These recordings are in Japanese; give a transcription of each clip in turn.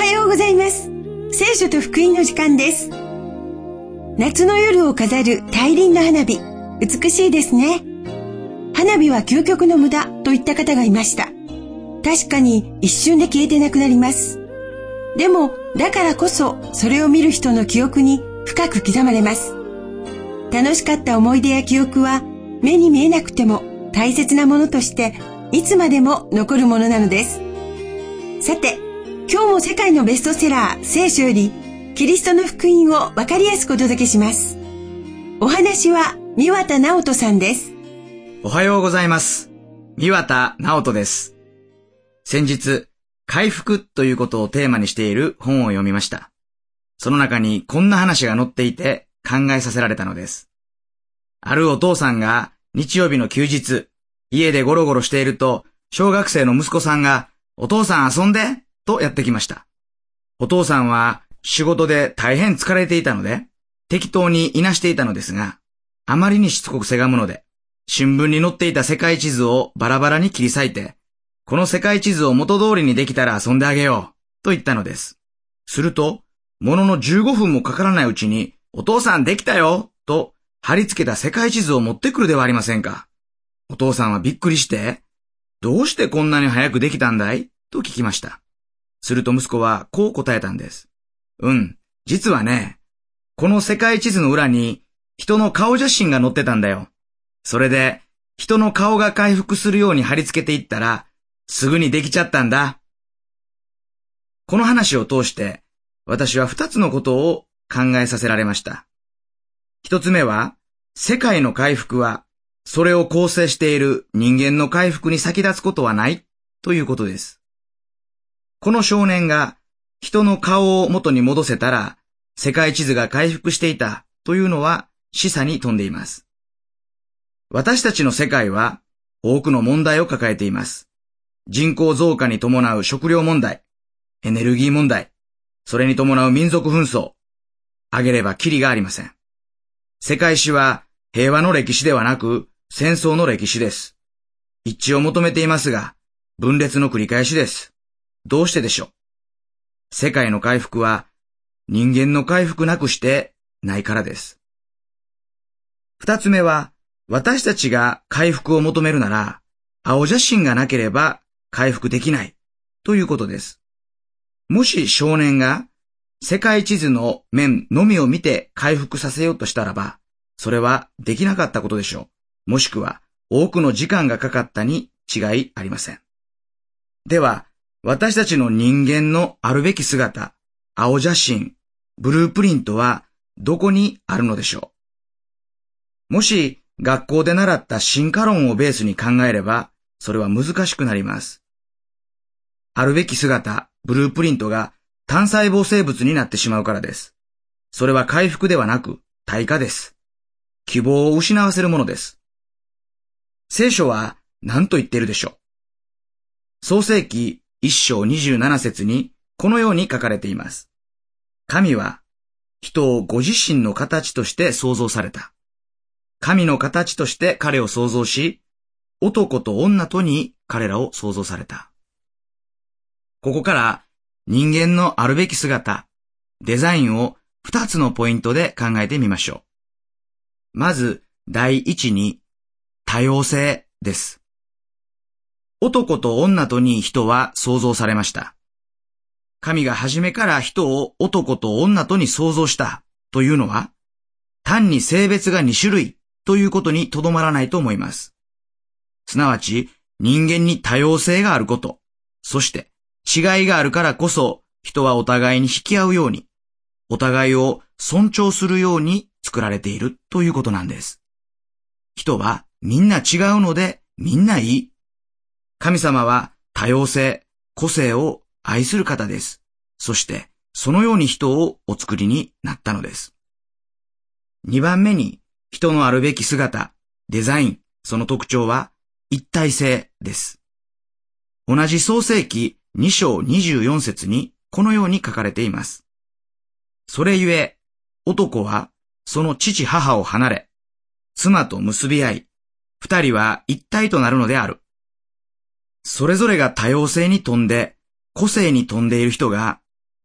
ようございます。聖書と福音の時間です。夏の夜を飾る大輪の花火、美しいですね。花火は究極の無駄と言った方がいました。確かに一瞬で消えてなくなります。でもだからこそそれを見る人の記憶に深く刻まれます。楽しかった思い出や記憶は目に見えなくても大切なものとしていつまでも残るものなのです。さて、今日も世界のベストセラー聖書よりキリストの福音をわかりやすくお届けします。お話は三綿直人さんです。 おはようございます。三綿直人です。先日、回復ということをテーマにしている本を読みました。その中にこんな話が載っていて考えさせられたのです。あるお父さんが日曜日の休日、家でゴロゴロしていると、小学生の息子さんが、お父さん遊んでとやってきました。お父さんは仕事で大変疲れていたので、適当にいなしていたのですが、あまりにしつこくせがむので、新聞に載っていた世界地図をバラバラに切り裂いて、この世界地図を元通りにできたら遊んであげよう、と言ったのです。すると、ものの15分もかからないうちに、お父さんできたよ、と貼り付けた世界地図を持ってくるではありませんか。お父さんはびっくりして、どうしてこんなに早くできたんだいと聞きました。すると息子はこう答えたんです。実はね、この世界地図の裏に人の顔写真が載ってたんだよ。それで人の顔が回復するように貼り付けていったらすぐにできちゃったんだ。この話を通して私は2つのことを考えさせられました。1つ目は、世界の回復はそれを構成している人間の回復に先立つことはないということです。この少年が人の顔を元に戻せたら世界地図が回復していたというのは示唆に富んでいます。私たちの世界は多くの問題を抱えています。人口増加に伴う食料問題、エネルギー問題、それに伴う民族紛争、挙げればキリがありません。世界史は平和の歴史ではなく戦争の歴史です。一致を求めていますが、分裂の繰り返しです。どうしてでしょう。世界の回復は人間の回復なくしてないからです。二つ目は、私たちが回復を求めるなら、青写真がなければ回復できないということです。もし少年が世界地図の面のみを見て回復させようとしたらば、それはできなかったことでしょう。もしくは多くの時間がかかったに違いありません。では、私たちの人間のあるべき姿、青写真、ブループリントはどこにあるのでしょう。もし学校で習った進化論をベースに考えれば、それは難しくなります。あるべき姿、ブループリントが単細胞生物になってしまうからです。それは回復ではなく退化です。希望を失わせるものです。聖書は何と言っているでしょう。創世記1章27節にこのように書かれています。神は人をご自身の形として創造された。神の形として彼を創造し、男と女とに彼らを創造された。ここから人間のあるべき姿、デザインを2つのポイントで考えてみましょう。まず第一に多様性です。男と女とに人は創造されました。神が初めから人を男と女とに創造したというのは、単に性別が2種類ということにとどまらないと思います。すなわち人間に多様性があること、そして違いがあるからこそ人はお互いに引き合うように、お互いを尊重するように作られているということなんです。人はみんな違うのでみんないい。神様は多様性、個性を愛する方です。そしてそのように人をお作りになったのです。2番目に人のあるべき姿、デザイン、その特徴は一体性です。同じ創世記2章24節にこのように書かれています。それゆえ、男はその父母を離れ、妻と結び合い、二人は一体となるのである。それぞれが多様性に富んで、個性に富んでいる人が、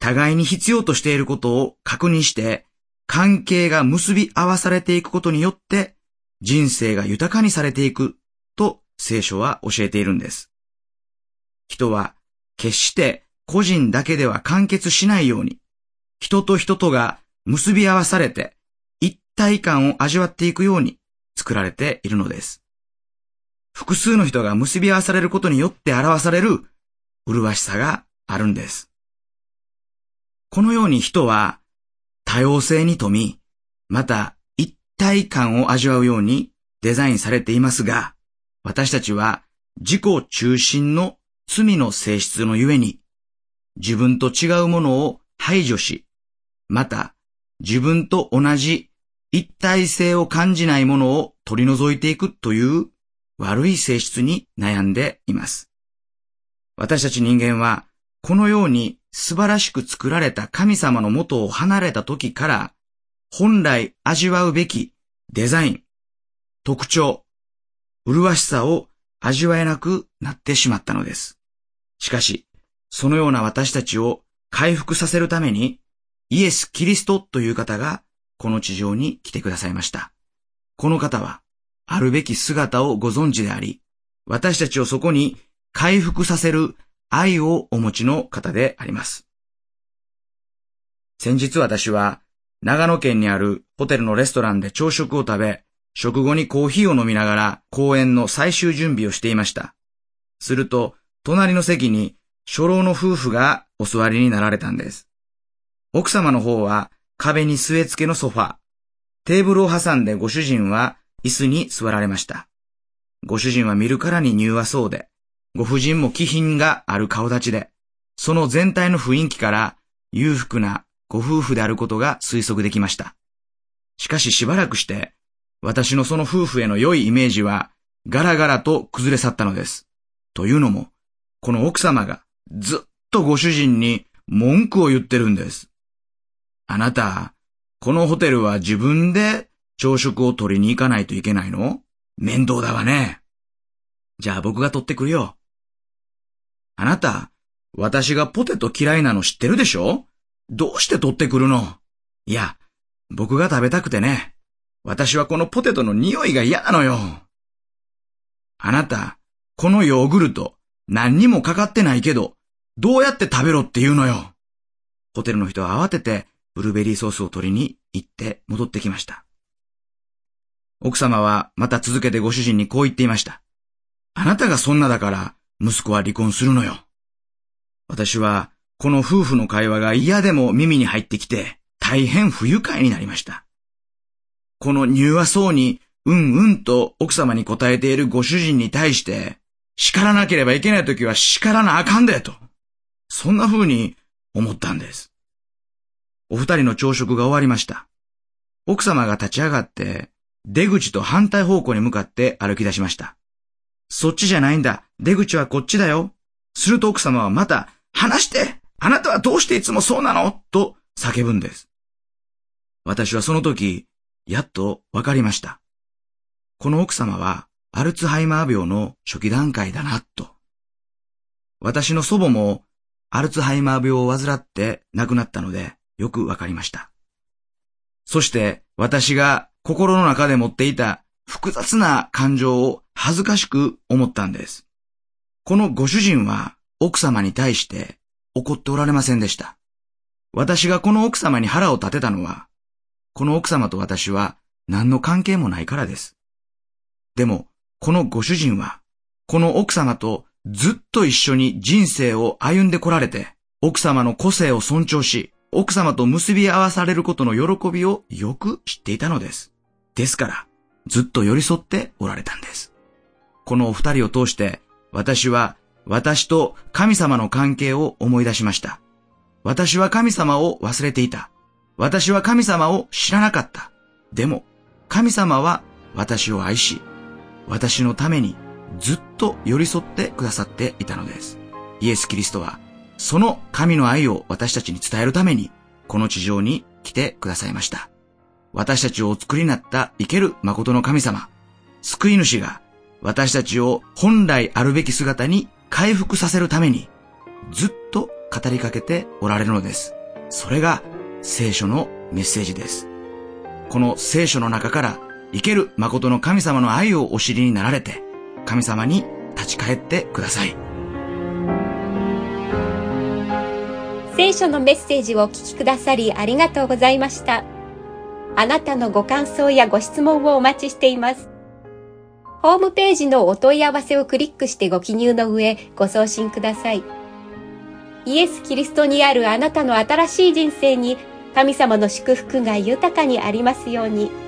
互いに必要としていることを確認して、関係が結び合わされていくことによって、人生が豊かにされていくと聖書は教えているんです。人は決して個人だけでは完結しないように、人と人とが結び合わされて一体感を味わっていくように作られているのです。複数の人が結び合わされることによって表される麗しさがあるんです。このように人は多様性に富み、また一体感を味わうようにデザインされていますが、私たちは自己中心の罪の性質のゆえに、自分と違うものを排除し、また自分と同じ一体性を感じないものを取り除いていくという悪い性質に悩んでいます。私たち人間はこのように素晴らしく作られた神様の元を離れた時から、本来味わうべきデザイン、特徴、麗しさを味わえなくなってしまったのです。しかし、そのような私たちを回復させるために、イエス・キリストという方がこの地上に来てくださいました。この方は、あるべき姿をご存知であり、私たちをそこに回復させる愛をお持ちの方であります。先日私は長野県にあるホテルのレストランで朝食を食べ、食後にコーヒーを飲みながら公演の最終準備をしていました。すると、隣の席に初老の夫婦がお座りになられたんです。奥様の方は壁に据え付けのソファ、テーブルを挟んでご主人は椅子に座られました。ご主人は見るからに柔和そうで、ご婦人も気品がある顔立ちで、その全体の雰囲気から裕福なご夫婦であることが推測できました。しかししばらくして、私のその夫婦への良いイメージはガラガラと崩れ去ったのです。というのも、この奥様がずっとご主人に文句を言ってるんです。あなた、このホテルは自分で朝食を取りに行かないといけないの？面倒だわね。じゃあ僕が取ってくるよ。あなた、私がポテト嫌いなの知ってるでしょ？どうして取ってくるの？いや、僕が食べたくてね。私はこのポテトの匂いが嫌なのよ。あなた、このヨーグルト、何にもかかってないけど、どうやって食べろって言うのよ。ホテルの人は慌ててブルーベリーソースを取りに行って戻ってきました。奥様はまた続けてご主人にこう言っていました。あなたがそんなだから息子は離婚するのよ。私はこの夫婦の会話が嫌でも耳に入ってきて大変不愉快になりました。この柔和そうにうんうんと奥様に答えているご主人に対して叱らなければいけないときは叱らなあかんでと。そんな風に思ったんです。お二人の朝食が終わりました。奥様が立ち上がって出口と反対方向に向かって歩き出しました。そっちじゃないんだ。出口はこっちだよ。すると奥様はまた、話して！あなたはどうしていつもそうなの？と叫ぶんです。私はその時、やっとわかりました。この奥様は、アルツハイマー病の初期段階だな、と。私の祖母も、アルツハイマー病を患って亡くなったので、よくわかりました。そして、私が心の中で持っていた複雑な感情を恥ずかしく思ったんです。このご主人は奥様に対して怒っておられませんでした。私がこの奥様に腹を立てたのは、この奥様と私は何の関係もないからです。でも、このご主人は、この奥様とずっと一緒に人生を歩んでこられて、奥様の個性を尊重し、奥様と結び合わされることの喜びをよく知っていたのです。ですから、ずっと寄り添っておられたんです。このお二人を通して、私は私と神様の関係を思い出しました。私は神様を忘れていた。私は神様を知らなかった。でも、神様は私を愛し、私のためにずっと寄り添ってくださっていたのです。イエス・キリストは、その神の愛を私たちに伝えるために、この地上に来てくださいました。私たちをお作りになった生ける誠の神様、救い主が私たちを本来あるべき姿に回復させるために、ずっと語りかけておられるのです。それが聖書のメッセージです。この聖書の中から生ける誠の神様の愛をお知りになられて、神様に立ち返ってください。 聖書のメッセージをお聞きくださりありがとうございました。あなたのご感想やご質問をお待ちしています。ホームページのお問い合わせをクリックしてご記入の上、ご送信ください。イエス・キリストにあるあなたの新しい人生に神様の祝福が豊かにありますように。